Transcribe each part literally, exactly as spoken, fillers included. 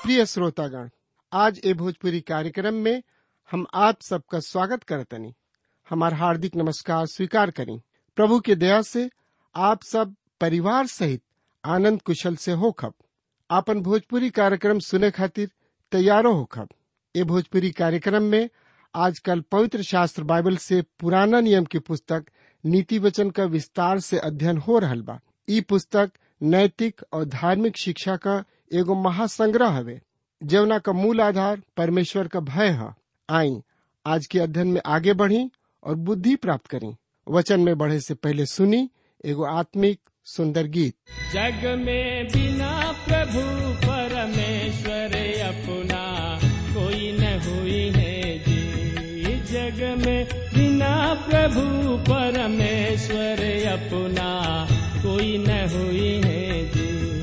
प्रिय श्रोतागण, आज ए भोजपुरी कार्यक्रम में हम आप सबका स्वागत करतनी। हमार हार्दिक नमस्कार स्वीकार करें। प्रभु के दया से आप सब परिवार सहित आनंद कुशल से होखब। आपन भोजपुरी कार्यक्रम सुने खातिर तैयारो होखब। ए भोजपुरी कार्यक्रम में आजकल पवित्र शास्त्र बाइबल से पुराना नियम की पुस्तक नीति वचन का विस्तार से अध्ययन हो रहल बा। ई पुस्तक नैतिक और धार्मिक शिक्षा का एगो महासंग्रह हवे, जवना का मूल आधार परमेश्वर का भय है। आई आज के अध्ययन में आगे बढ़ी और बुद्धि प्राप्त करें। वचन में बढ़े से पहले सुनी एगो आत्मिक सुंदर गीत। जग में बिना प्रभु परमेश्वर अपना कोई न हुई है जी। जग में बिना प्रभु परमेश्वर अपना कोई न हुई है जी।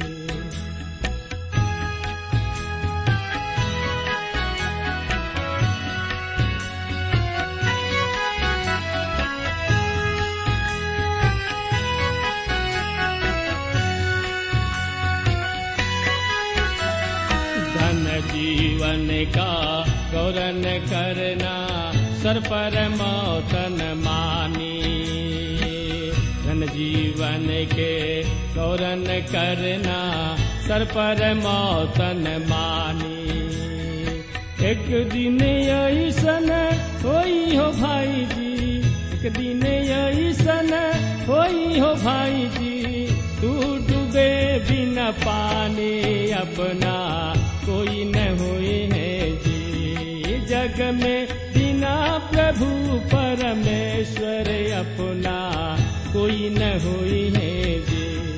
जीवन का गौरन करना सर पर मौतन मानी। धन जीवन के गौरन करना सर पर मौतन मानी। एक दिन ऐसन होई हो भाई जी, एक दिन ऐसन होई हो भाई जी। तू डूबे बिना पानी अपना कोई न हुई है जी। जग में बिना प्रभु परमेश्वर अपना कोई न हुई है जी।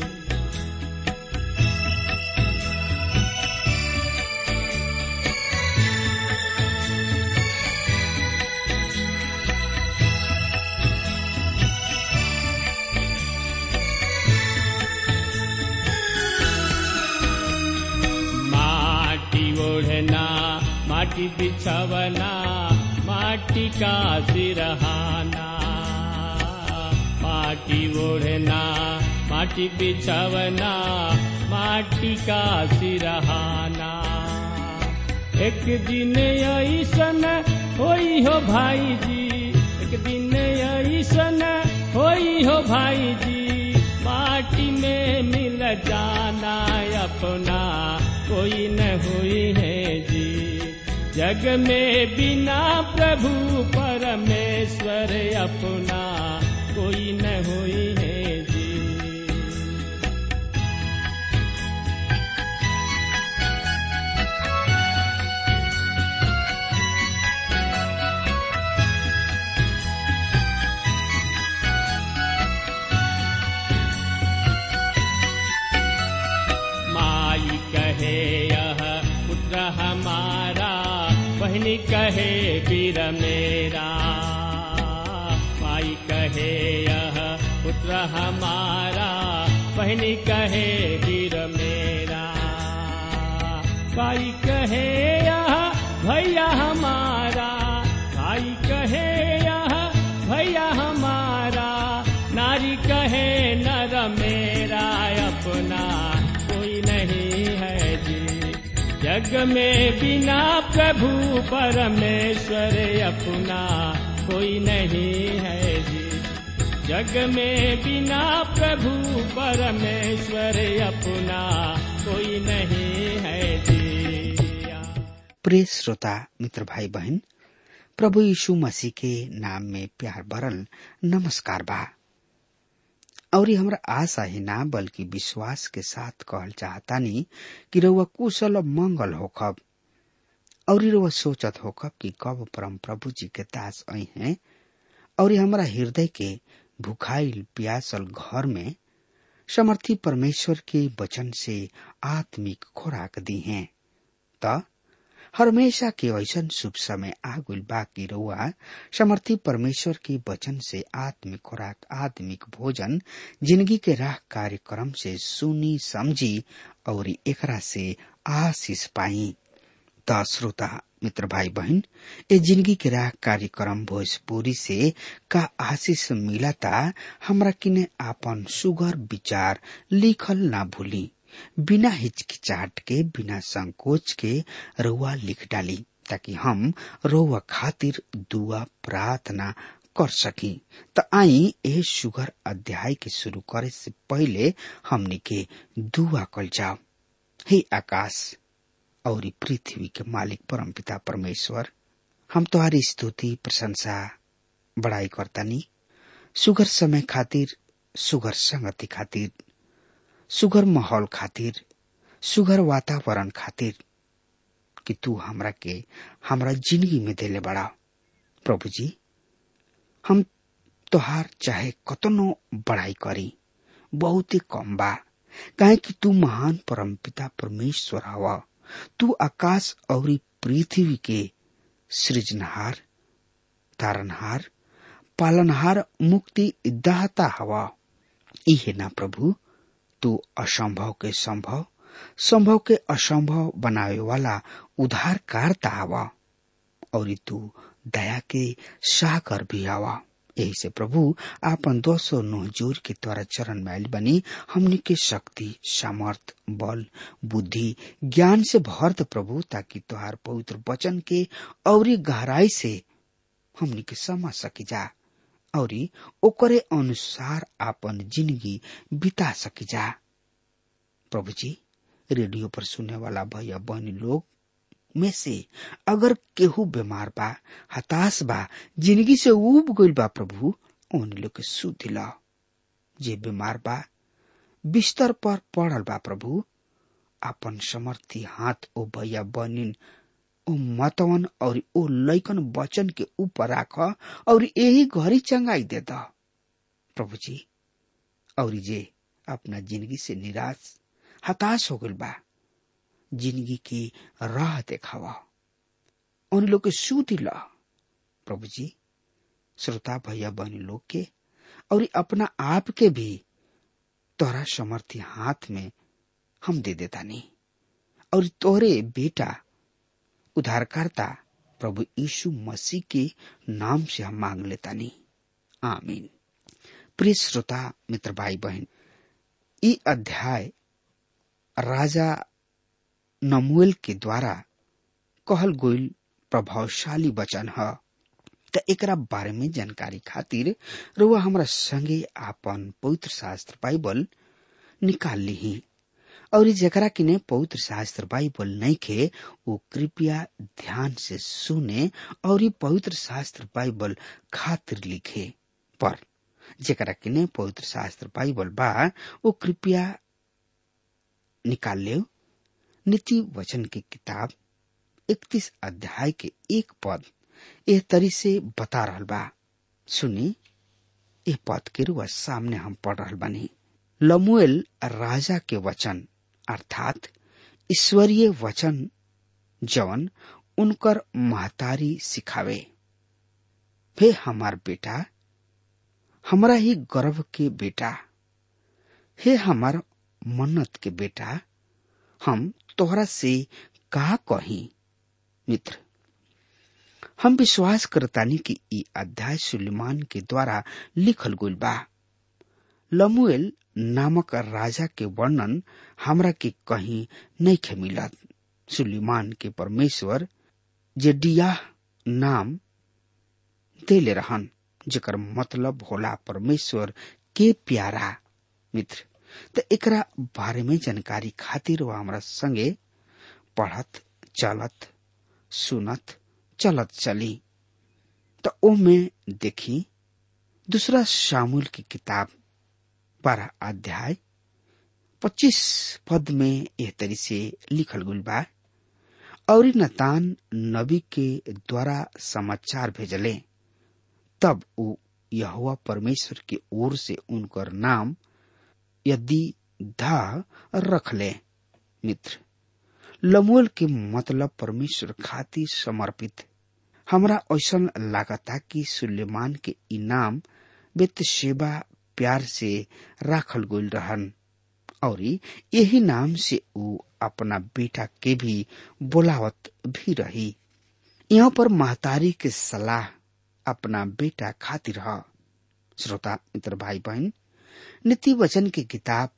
माटी बिछवना माटी का सिरहाना। माटी ओढ़ना माटी बिछवना माटी का सिरहाना। एक दिन ऐसन होई हो भाई जी, एक दिन ऐसन होई हो भाई जी। माटी में मिल जाना अपना कोई न हुई है जी। जग में बिना प्रभु परमेश्वर अपना कोई न हुई है जी। माई कहे यह पुत्र हमारा, बहनी कहे वीर मेरा। माई कहे यह पुत्र हमारा, बहनी कहे वीर मेरा। भाई कहे यह भैया हमारा, भाई कहे यह भैया हमारा। नारी कहे नर मेरा अपना कोई नहीं है जी। जग में बिना प्रभु परमेश्वर अपना कोई नहीं है जी। जग में बिना प्रभु परमेश्वर अपना कोई नहीं है जी। प्रिय श्रोता मित्र भाई बहन, प्रभु यीशु मसीह के नाम में प्यार भरल नमस्कार बा। और हमरा आशा ही ना बल्कि विश्वास के साथ कहल चाहतानी कि रउआ कुशल मंगल होखब। और रउआ सोचत होखब कि कब परम प्रभु जी के दास आई हैं और हमरा हृदय के भुखाइल प्यासल घर में समर्थी परमेश्वर के वचन से आत्मिक खुराक दी हैं। त हमेशा के ऐसन शुभ समय आगुल बाकी रउआ समर्थी परमेश्वर के वचन से आत्मिक खुराक, आत्मिक भोजन, जिंदगी के राह कार्यक्रम से सुनी समझी और एकरा से आशीष पाई। त श्रोता मित्र भाई बहन, ए जिंदगी के राह कार्यक्रम भोजपुरी से का आशीष मिलता हमरा किने आपन सुगर विचार लिखल ना भूली। बिना हिचकिचाहट के, बिना संकोच के रउआ लिख डाली, ताकि हम रउआ खातिर दुआ प्रार्थना कर सकी। त आई ए सुगर अध्याय के शुरू करे से पहले हमनी के दुआ कल जाओ। हे आकाश और पृथ्वी के मालिक परमपिता परमेश्वर, हम तुम्हारी स्तुति प्रशंसा बड़ाई करतानी सुगर समय खातिर, सुगर संगति खातिर, सुगर माहौल खातिर, सुगर वातावरण खातिर कि तू हमरा के हमरा जिंदगी में देले बड़ा। प्रभु जी, हम तोहार चाहे कतनो बड़ाई करी बहुत ही कम बा, काहे कि तू महान परमपिता परमेश्वर हवा। तू आकाश और पृथ्वी के सृजनहार, तारनहार, पालनहार, मुक्ति दाता हवा। इहे ना प्रभु, तू असंभव के संभव, संभव के असंभव बनावे वाला उद्धारकर्ता हवा, और तू दया के सागर भी हवा। यही से प्रभु आपन दो सौ नौ जोर के द्वारा चरण में आइल बनी, हमनी के शक्ति, सामर्थ, बल, बुद्धि, ज्ञान से भर दे प्रभु, ताकि तुहार पवित्र वचन के और गहराई से हमनी के समझ सकी जा और ओकरे अनुसार आपन जिंदगी बिता सकी जा। प्रभु जी, रेडियो पर सुनने वाला भैया बहनी लोग में से अगर केहू बीमार बा, हताश बा, जिंदगी से उब गइल बा, प्रभु उन लोग के सुधि ला। जे बीमार बा, बिस्तर पर पड़ल बा, प्रभु अपन समर्थी हाथ ओ भैया बहनी, ओ मतवन और ओ लइकन वचन के ऊपर राख और यही घड़ी चंगाई दे दा प्रभु जी। और जे अपना जिंदगी से निराश हताश हो गइल बा, जिंदगी की राह देखावा, उन लोग के सुधि ला प्रभु जी। श्रोता भैया बहनी लोग के और अपना आप के भी तोहरा समर्थी हाथ में हम दे देता नहीं, और तोहरे बेटा उद्धारकर्ता प्रभु यीशु मसीह के नाम से हम मांग लेता नहीं, आमीन। प्रिय श्रोता मित्र भाई बहन, ये अध्याय राजा नमूएल के द्वारा कहल गईल प्रभावशाली वचन है। त एकरा बारे में जानकारी खातिर रउआ हमरा संगे आपन पवित्र शास्त्र बाइबल निकाल ली, और जकरा किने पवित्र शास्त्र बाइबल नहीं खे वो कृपया ध्यान से सुने और ये पवित्र शास्त्र बाइबल खातिर लिखे। पर जकरा किने पवित्र शास्त्र बाइबल बा वो कृपया निकाल ले नीति वचन की किताब इकतीस अध्याय के एक पद एह तरी से बता रहल बा। सुनी एह पद के रुआ सामने हम पढ़ रहल बानी। लमुएल राजा के वचन अर्थात ईश्वरीय वचन जवन उनकर महतारी सिखावे। हे हमार बेटा, हमरा ही गर्व के बेटा, हे हमार मन्नत के बेटा, हम तोहरा से का कही। मित्र, हम विश्वास करतानी कि ई अध्याय सुलेमान के द्वारा लिखल गइल बा। लमुएल नामक राजा के वर्णन हमरा के कहीं नहीं खे मिलत। सुलेमान के परमेश्वर जेडियाह नाम देले रहन, जेकर मतलब होला परमेश्वर के प्यारा। मित्र, तो एकरा बारे में जानकारी खातिर वो हमरा संगे पढ़त चलत सुनत चलत चली। तो ओ में देखी दूसरा शामुल की किताब बारह अध्याय पच्चीस पद में यह तरी से लिखल गुल बा। और नतान नबी के द्वारा समाचार भेजले, तब वो यहोवा परमेश्वर की ओर से उनकर नाम यदि धा रख ले। मित्र, लमुएल के मतलब परमेश्वर खातिर समर्पित। हमरा ऐसा लागता कि सुलेमान के इनाम बेतशेबा प्यार से राखल गइल रहन, और यही नाम से वो अपना बेटा के भी बोलावत भी रही। यहाँ पर महतारी के सलाह अपना बेटा खातिर है। श्रोता मित्र भाई बहन, नीति वचन की किताब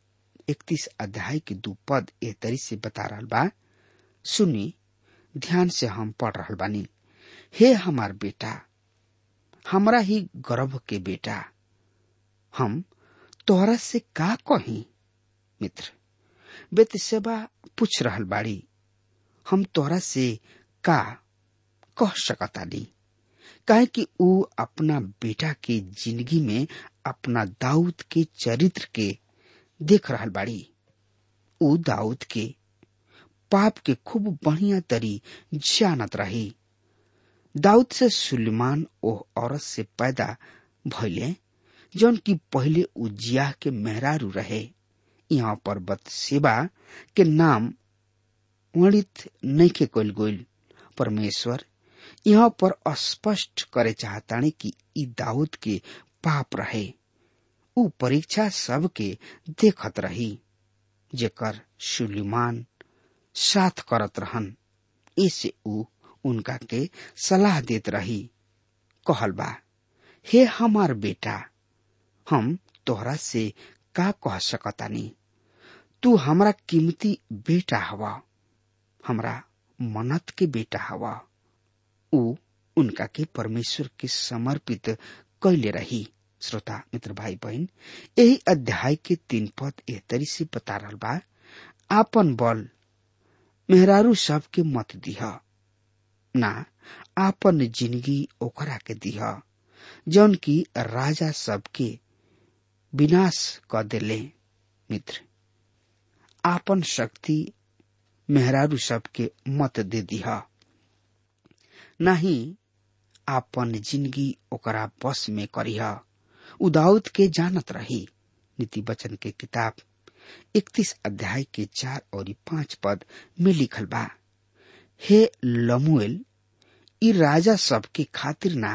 इकतीस अध्याय के दू पद ए तरी से बता रहा बा। सुनी ध्यान से हम पढ़ रहा बानी। हे हमार बेटा, हमरा ही गर्भ के बेटा, हम तोहरा से का कही। मित्र बेतसेबा पूछ रहल बाड़ी, हम तोहरा से का कह सकतानी, काहे कि ऊ अपना बेटा के जिंदगी में अपना दाऊद के चरित्र के देख रहल बाड़ी। ऊ दाऊद के पाप के खूब बढ़िया तरी जानत रही। दाऊद से सुलेमान ओह औरत से पैदा भइले जौन की पहले उजिया के मेहरारू रहे। यहाँ पर बतसेबा के नाम वर्णित नइखे कइल गइल। परमेश्वर यहाँ पर स्पष्ट करे चाहतानी कि ई दाऊद के पाप रहे। ऊ परीक्षा सब के देखत रही जेकर सुलेमान साथ करत रहन। इसे ऊ उनका के सलाह देत रही। कहल बा, हे हमार बेटा, हम तोहरा से का कह सकतानी, तू हमरा कीमती बेटा हवा, हमरा मन्नत के बेटा हवा। ऊ उनका के परमेश्वर के समर्पित कैले रही। श्रोता मित्र भाई बहन, यही अध्याय के तीन पद एह तरी से बता रहल बा, आपन बल मेहरारू सब के मत दिह, ना आपन जिंदगी ओकरा के दिह जौन की राजा सब के विनाश क देले। मित्र आपन शक्ति मेहरारू सब के मत दे दिह, नहीं आपन जिंदगी ओकरा बस में करिह। उ दाऊद के जानत रही। नीति वचन के किताब इकतीस अध्याय के चार और पांच पद में लिखल बा, हे लमुएल, ई राजा सब के खातिर ना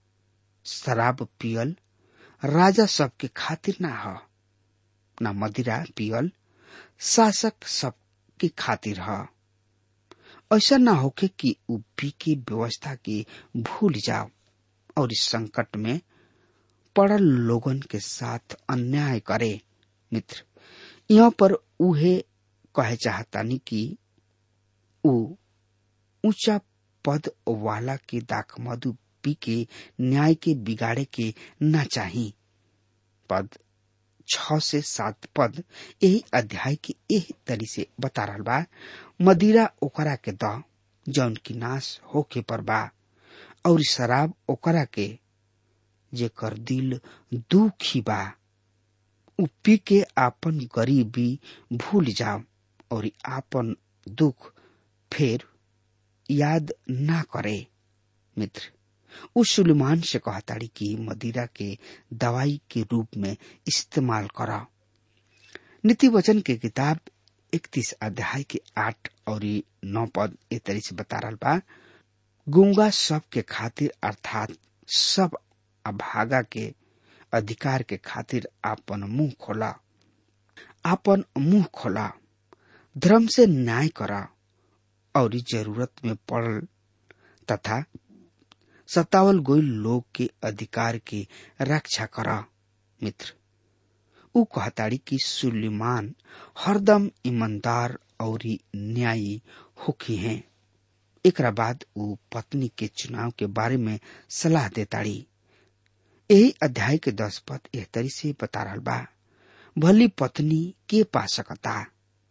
शराब पियल राजा सब के खातिर ना ह, ना मदिरा पियल शासक सब के खातिर ह। ऐसा ना होके कि उ पी के व्यवस्था के भूल जाओ और इस संकट में पड़ल लोगन के साथ अन्याय करे। मित्र यहाँ पर उहे कहे चाहतानी कि उ ऊंचा पद वाला के दाख मधु पी के न्याय के बिगाड़े के ना चाही। पद छ से सात पद यही अध्याय के यही तरी से बता रहल बा, मदिरा ओकरा के द जौन की नाश होके पर बा, और शराब ओकरा के जेकर दिल दुखी बा। उ पी के आपन गरीबी भूल जाओ और आपन दुख फिर याद ना करे। मित्र उस सुलेमान से कहताड़ी कि मदिरा के दवाई के रूप में इस्तेमाल करा। नीति वचन के किताब इकतीस अध्याय के आठ और नौ पद ए तरी से बता रहा बा, गुंगा सब के खातिर अर्थात सब अभागा के अधिकार के खातिर आपन मुंह खोला, आपन मुंह खोला, धर्म से न्याय करा और जरूरत में पड़ल तथा सतावल गोई लोग के अधिकार की रक्षा करा। मित्र उ कहताड़ी कि सुलेमान हरदम ईमानदार और न्यायी होखी हैं। एकरा बाद उ पत्नी के चुनाव के बारे में सलाह देताड़ी। यही अध्याय के दस पद एह तरी से बता रहल बा, भली पत्नी के पा सकता,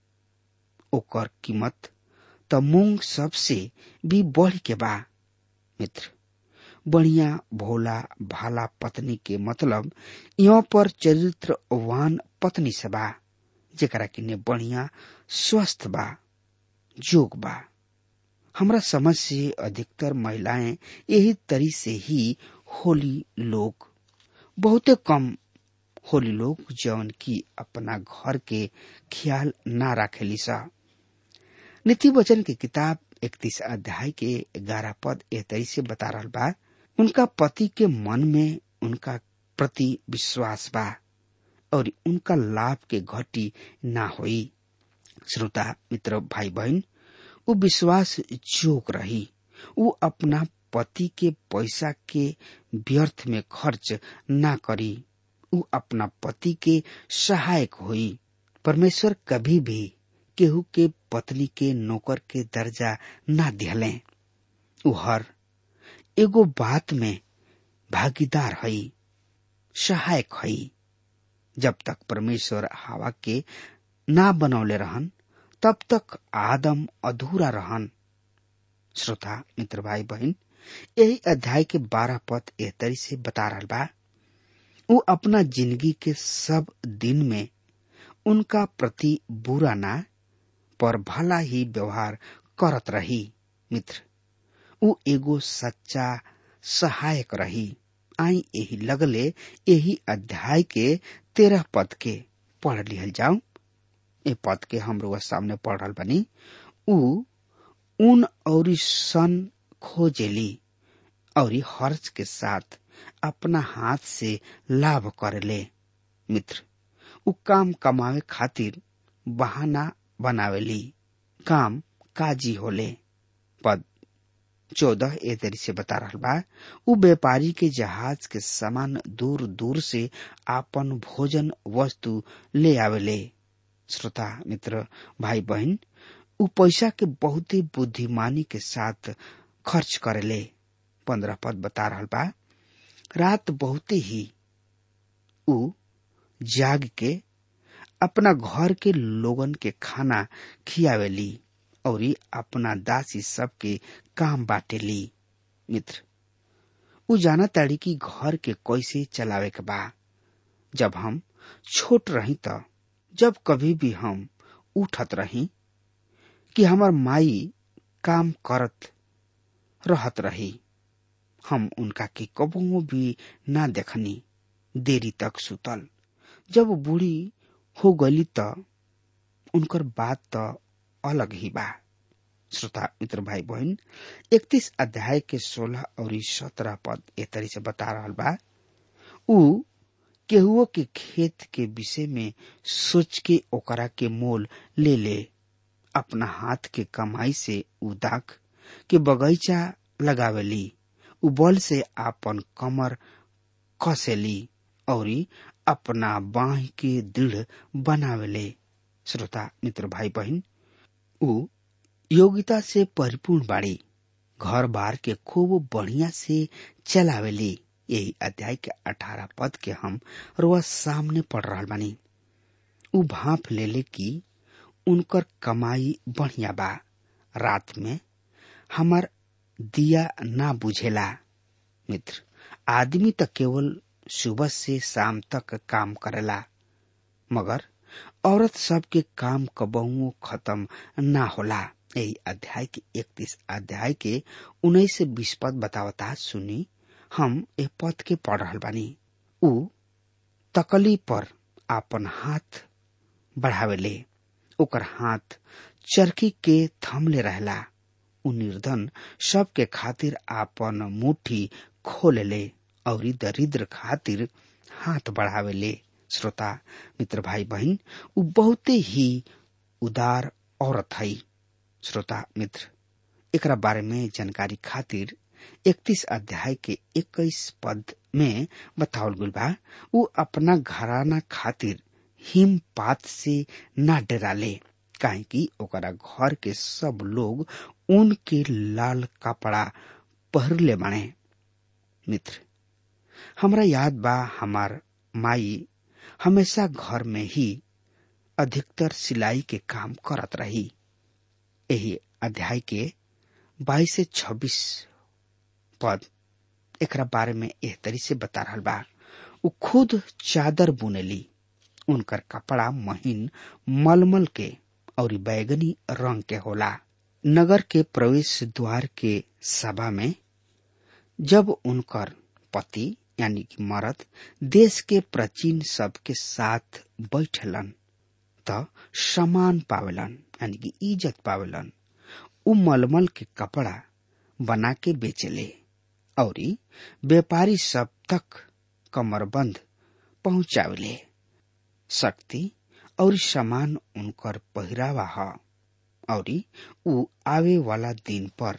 ओकर कीमत त मूंग सबसे भी बढ़ के बा। मित्र बढ़िया भोला भाला पत्नी के मतलब यहाँ पर चरित्रवान पत्नी से बा, जेकरा किने बढ़िया स्वस्थ बा, जोग बा। हमरा समझ से अधिकतर महिलाएं यही तरी से ही होली लोग, बहुते कम होली लोग जौन की अपना घर के ख्याल ना रखेली सा। नीति वचन की किताब इकतीस अध्याय के ग्यारह पद एह तरी से बता रहल बा, उनका पति के मन में उनका प्रति विश्वास बा और उनका लाभ के घटी ना होई। श्रोता मित्र भाई बहन, वो विश्वास जोग रही। वो अपना पति के पैसा के व्यर्थ में खर्च ना करी। वो अपना पति के सहायक हुई। परमेश्वर कभी भी केहू के पत्नी के नौकर के दर्जा ना दिहले। उ हर एगो बात में भागीदार हई, सहायक हई। जब तक परमेश्वर हवा के ना बनौले रहन तब तक आदम अधूरा रहन। श्रोता मित्र भाई बहन, यही अध्याय के बारह पद एह तरी से बता रहा बा। वो अपना जिंदगी के सब दिन में उनका प्रति बुरा ना पर भला ही व्यवहार करत रही। मित्र, वो एगो सच्चा सहायक रही। आई यही लगले यही अध्याय के तेरह पद के पढ़ लिहल जाओ। ए पद के हम लोग सामने पढ़ रहा बनी। उ ऊन और सन खोजेली और हर्ष के साथ अपना हाथ से लाभ करेले। मित्र, उ काम कमावे खातिर बहाना बनावेली, काम काजी होले। पद चौदह ए तरी से बता रहा बा। उ व्यापारी के जहाज के सामान दूर दूर से आपन भोजन वस्तु ले आवेले। श्रोता मित्र भाई बहन, उ पैसा के बहुत ही बुद्धिमानी के साथ खर्च करेले। पंद्रह पद बता रहा बा। रात बहुत ही उ जाग के अपना घर के लोगन के खाना खियावेली और अपना दासी सब के काम बाटेली। मित्र, उ जाना ताड़ी कि घर के कैसे चलावे के बा। जब हम छोट रही त जब कभी भी हम उठत रही कि हमार माई काम करत रहत रही, हम उनका के कबो भी ना देखनी देरी तक सुतल। जब बूढ़ी हो गली त उनकर बात त अलग ही बा। श्रोता मित्र भाई बहन, इकतीस अध्याय के सोलह और सत्रह पद ए तरी से बता रहा बा। उ केहुओ के खेत के विषय में सोच के ओकरा के मोल ले ले। अपना हाथ के कमाई से उ दाख के बगीचा लगावेली। उ बल से आपन कमर कसेली और अपना बाह के दृढ़ बनावेले। श्रोता मित्र भाई बहन, उ योग्यता से परिपूर्ण बाड़ी, घर बार के खूब बढ़िया से चलावेली। यही अध्याय के अठारह पद के हम रोज सामने पढ़ रहा बानी। उ भाप ले ले की उनकर कमाई बढ़िया बा। रात में हमार दिया ना बुझेला। मित्र, आदमी तो केवल सुबह से शाम तक काम करेला, मगर औरत सब के काम कबहुओ खत्म ना होला। यही अध्याय के इकतीस अध्याय के उन्नीस से बीस पद बतावता। सुनी, हम ए पद के पढ़ रहा बानी। उ तकली पर आपन हाथ बढ़ावेले, ओकर हाथ चरखी के थमले रहला। उ निर्धन सब के खातिर आपन मुट्ठी खोलेले और दरिद्र खातिर हाथ बढ़ावेले। श्रोता मित्र भाई बहन, उ बहुते ही उदार औरत हई। श्रोता मित्र, एकरा बारे में जानकारी खातिर इकतीस अध्याय के इक्कीस पद में बतावल गइल बा। उ अपना घराना खातिर हिमपात से ना डराले, काहे कि ओकरा घर के सब लोग ऊन के लाल कपड़ा पहरले बाने। मित्र, हमरा याद बा हमार माई हमेशा घर में ही अधिकतर सिलाई के काम करत रही। यही अध्याय के बाईस से छब्बीस पद एकरा बारे में एह तरी से बता रहा बा। उ खुद चादर बुनेली, उनकर कपड़ा महीन मलमल के और बैगनी रंग के होला। नगर के प्रवेश द्वार के सभा में जब उनकर पति यानी कि मर्द देश के प्राचीन सब के साथ बैठलन त सम्मान पावेलन, यानी कि इज्जत पावेलन। उ मलमल के कपड़ा बना के बेचले और व्यापारी सब तक कमरबंद पहुंचावेले। शक्ति और सामान उनकर पहिरावा ह और उ आवे वाला दिन पर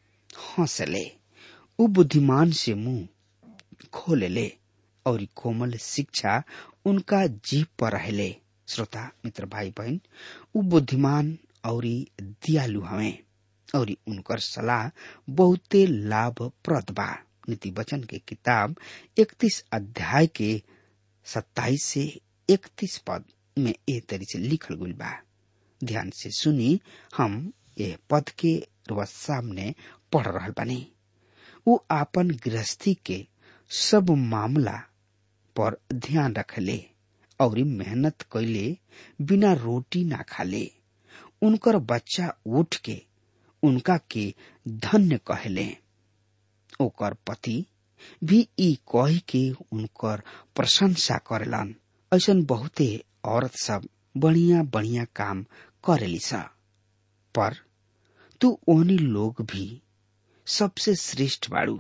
हंसले। उ बुद्धिमान से मुंह खोलेले और कोमल शिक्षा उनका जीभ पर रहले। श्रोता मित्र भाई बहन, उ बुद्धिमान और दयालु हवे और उनकर सलाह बहुते लाभप्रद बा। नीति वचन के किताब इकतीस अध्याय के सत्ताईस से इकतीस पद में ए तरी से लिखल गइल बा। ध्यान से सुनी, हम यह पद के रुआ सामने पढ़ रहल बानी। वो आपन गृहस्थी के सब मामला पर ध्यान रखले और मेहनत कैले बिना रोटी ना खाले। उनकर बच्चा उठ के उनका के धन्य कहले। ओकर पति भी ई कह के उनकर प्रशंसा करेलन। ऐसन बहुते औरत सब बढ़िया बढ़िया काम करेली सा, पर तू ओनी लोग भी सबसे श्रेष्ठ बाड़ू।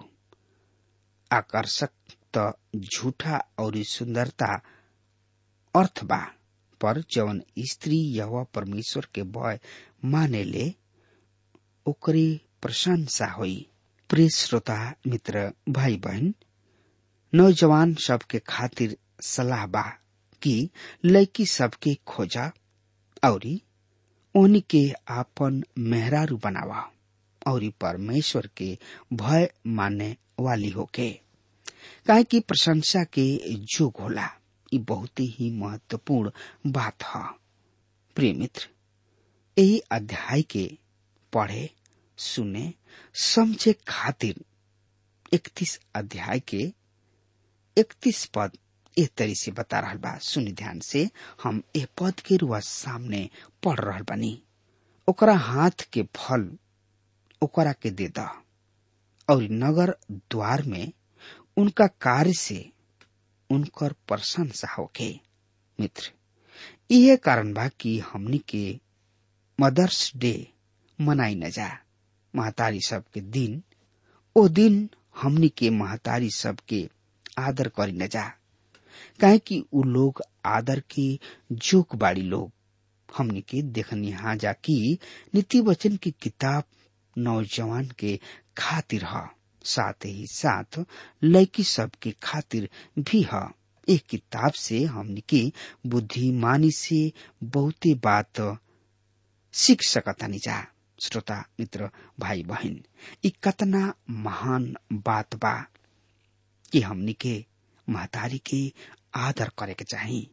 आकर्षक त झूठा और सुंदरता अर्थ बा, पर जवन स्त्री यहोवा परमेश्वर के भय माने ले ओकरी प्रशंसा होई। प्रिय श्रोता मित्र भाई बहन, नौजवान सबके खातिर सलाह बा कि लड़की सबके खोजा और ओनी के आपन मेहरारू बनावा और परमेश्वर के भय मानने वाली होके, काहे कि प्रशंसा के जोग होला। ये बहुत ही महत्वपूर्ण बात है। प्रिय मित्र, यही अध्याय के पढ़े सुने समझे खातिर इकतीस अध्याय के इकतीस पद एक तरी से बता रहल बा। सुनी ध्यान से, हम ए पद के रुआ सामने पढ़ रहल बानी। ओकरा हाथ के फल ओकरा के दे दा और नगर द्वार में उनका कार्य से उनकर प्रशंसा होके। मित्र, यह कारण बा कि हमनी के मदर्स डे मनाई न जा। महतारी सब के दिन, ओ दिन हमनी के महतारी सब के आदर करी न जा, काहे कि उ लोग आदर के जोक बाड़ी लोग। हमनी के देखनी हा जा कि नीति वचन की किताब नौजवान के खातिर है, साथ ही साथ लड़की सब के खातिर भी है। एक किताब से हमनी के बुद्धिमानी से बहुते बात सीख सकतानी जा। श्रोता मित्र भाई बहन, ई कतना महान बात बा कि हमनी के महतारी के आदर करे के चाही,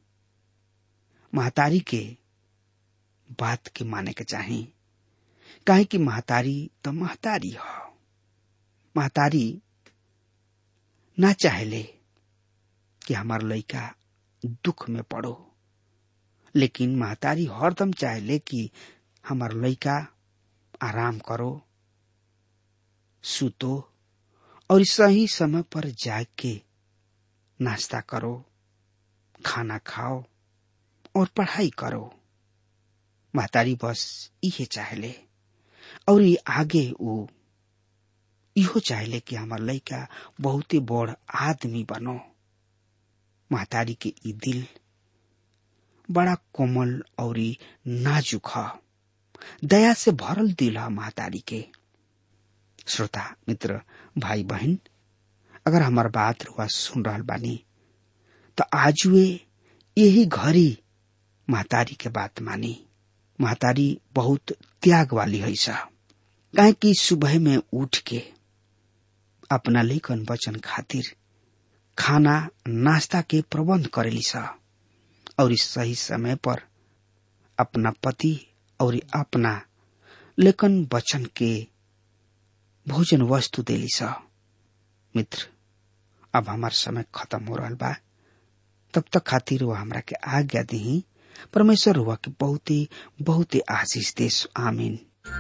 महतारी के बात के माने के चाही। काहे कि महतारी तो महतारी है। महतारी ना चाहेले कि हमार लड़का दुख में पड़ो, लेकिन महतारी हरदम चाहेले कि हमार लड़का आराम करो, सुतो और सही समय पर जाके नाश्ता करो, खाना खाओ और पढ़ाई करो। महतारी बस इहे चाहेले और ये आगे वो इहो चाहेले कि हमार लड़का बहुत ही बड़ आदमी बनो। महतारी के ई दिल बड़ा कोमल और नाजुक है, दया से भरल दिल है महतारी के। श्रोता मित्र भाई बहन, अगर हमार बात रुआ सुन रहल बानी तो आज वे यही घड़ी महतारी के बात मानी। महतारी बहुत त्याग वाली है सा, काहे कि सुबह में उठ के अपना लेखन वचन खातिर खाना नाश्ता के प्रबंध करेली सा और इस सही समय पर अपना पति और अपना लेखन वचन के भोजन वस्तु देली सा। मित्र, अब हमार समय खत्म हो रहा बा, तब तक खातिर वह हमरा के आज्ञा दी। परमेश्वर हुआ के बहुत ही बहुत ही आशीष देश। आमीन।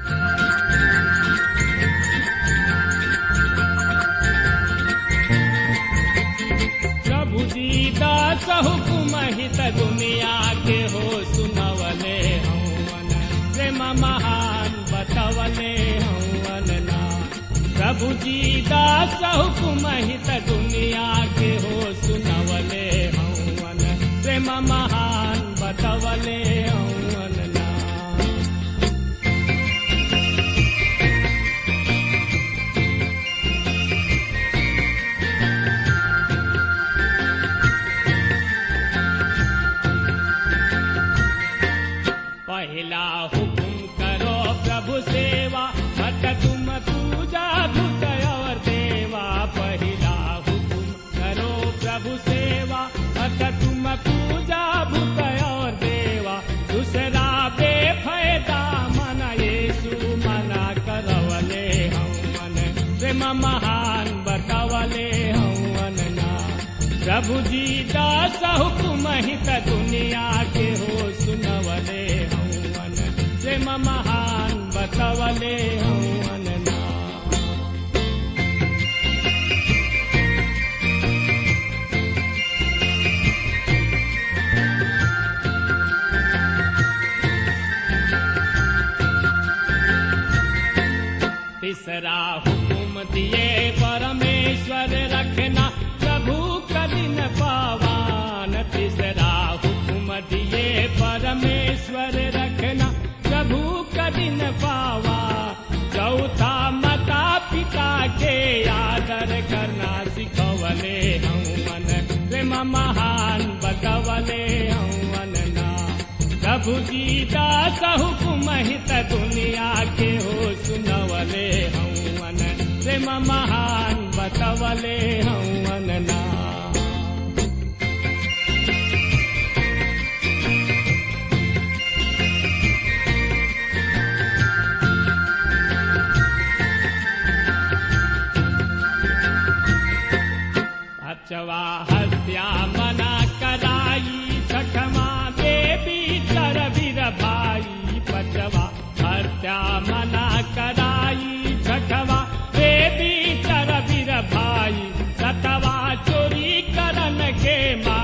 प्रभु जी दास हुकुम हित दुनिया के हो सुनवले हवन, प्रेम महान बतवले हवन ना। प्रभु जी दास हुकुम हित दुनिया के हो सुनवले हवन, प्रेम महान बतवले हवन ना। मत तुम पूजा भूत और देवा, पहला हुकुम करो प्रभु सेवा, मत तुम पूजा भूत और देवा, दूसरा बेफायदा मना यीशु मना करवले हवन, प्रेम महान बतावले हवन ना। प्रभु जी दास हुकुम हित दुनिया के हो सुनवले हवन, प्रेम महान बतावले हवन ना। तीसरा हुकुम दिए परमेश्वर रखना प्रभु कदिन पावान, तीसरा हुकुम दिए परमेश्वर रखना प्रभु कदिन पावा, चौथा माता पिता के आदर करना सिखवले हवन, प्रेम महान बतवले हवन ना। प्रभु जी दास हुकुम हित दुनिया के हो सुनवले हवन, प्रेम महान बतवले हवन ना। पांचवा हत्या मना कराई, छठवा देवी तर वीर भाई, पांचवा हत्या मना कराई, छठवा देवी तर वीर भाई, सतवा चोरी करन के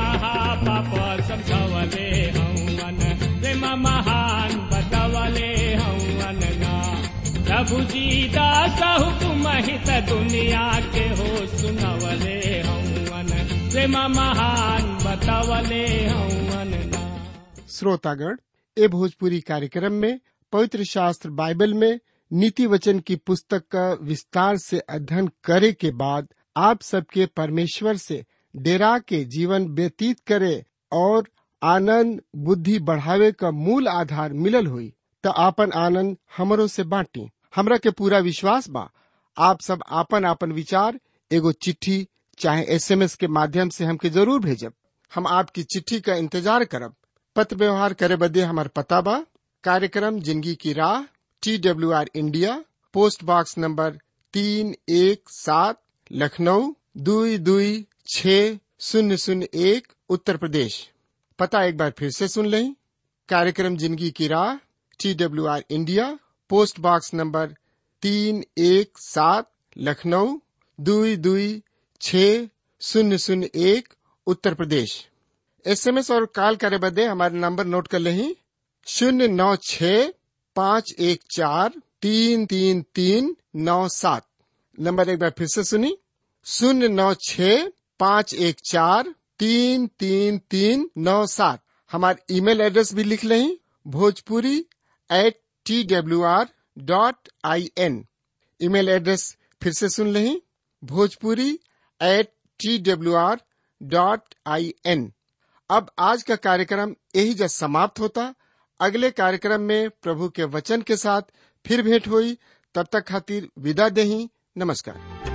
महापाप समझवले हवन, प्रेम महान बतवले हवन ना। प्रभु जी दास हुकुम हित दुनिया के हो सुनवले हवन, प्रेम महान बतवले हवन ना। श्रोतागण, ए भोजपुरी कार्यक्रम में पवित्र शास्त्र बाइबल में नीति वचन की पुस्तक का विस्तार से अध्ययन करे के बाद आप सबके परमेश्वर से डेरा के जीवन व्यतीत करे और आनंद बुद्धि बढ़ावे का मूल आधार मिलल हुई, तो आपन आनंद हमरो से बांटी। हमरा के पूरा विश्वास बा आप सब आपन आपन विचार एगो चिट्ठी चाहे एसएमएस के माध्यम से हमके जरूर भेजब। हम आपकी चिट्ठी का इंतजार करब। पत्र व्यवहार करे बदे हमार पता बा कार्यक्रम जिंदगी की राह, T W R India, post box number तीन एक सात, लखनऊ दुई दुई छः शून्य शून्य एक, उत्तर प्रदेश। पता एक बार फिर से सुन लें। कार्यक्रम जिंदगी की राह, T W R India, post box number तीन एक सात, लखनऊ दुई दुई छः शून्य शून्य एक, उत्तर प्रदेश। एसएमएस और कॉल करे बदे हमारे नंबर नोट कर लें। शून्य नौ छः पाँच एक चार तीन तीन तीन नौ सात। नंबर एक बार फिर से सुनी, शून्य नौ छः पाँच एक चार तीन तीन तीन नौ सात। हमारे ईमेल एड्रेस भी लिख लें, Bhojpuri at T W R dot I N. Email address फिर से सुन लें, Bhojpuri at T W R dot I N. अब आज का कार्यक्रम यही जब समाप्त होता। अगले कार्यक्रम में प्रभु के वचन के साथ फिर भेंट हुई। तब तक खातिर विदा देही। नमस्कार।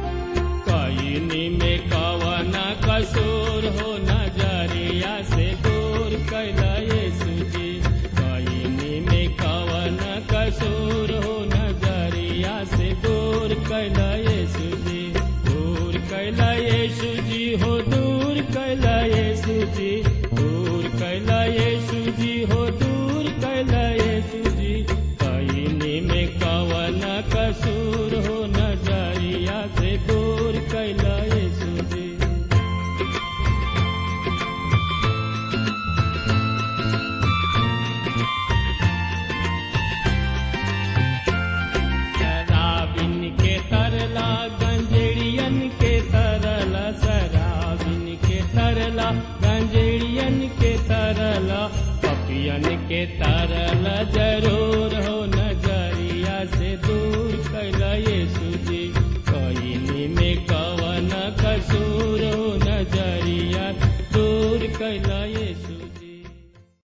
कईनी में कवन कसूर हो, नजरिया से दूर कैला यीशु जी। कईनी में कवन कसूर हो, नजरिया से दूर कैला यीशु जी। दूर कैला यीशु जी हो, दूर कैला यीशु जी। दूर कैला यीशु जी हो, दूर कैला यीशु जी। कईनी में कवन कसूर हो, नजरिया से दूर कैला यीशु जी। शराबिन के तरला, गंजेड़ियन के तरला, शराबिन के तरला, गंजेड़ियन के तरला, पपियन के तरला जरूर हो, नजरिया से दूर कैला यीशु जी। कईनी में कवन कसूर हो, नजरिया दूर कैला।